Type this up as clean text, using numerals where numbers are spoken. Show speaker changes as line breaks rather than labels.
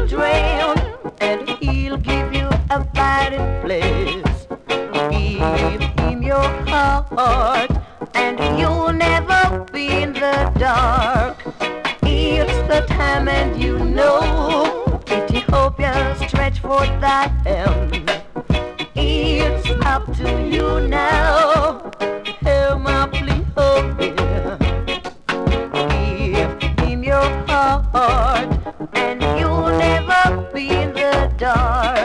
drain, and he'll give you a fighting place. Give him your heart, and you'll never be in the dark. It's the time, and you know Ethiopia stretch forth thy hand. It's up to you now. Hear my plea, oh yeah. Give him your heart, and you'll never be in the dark.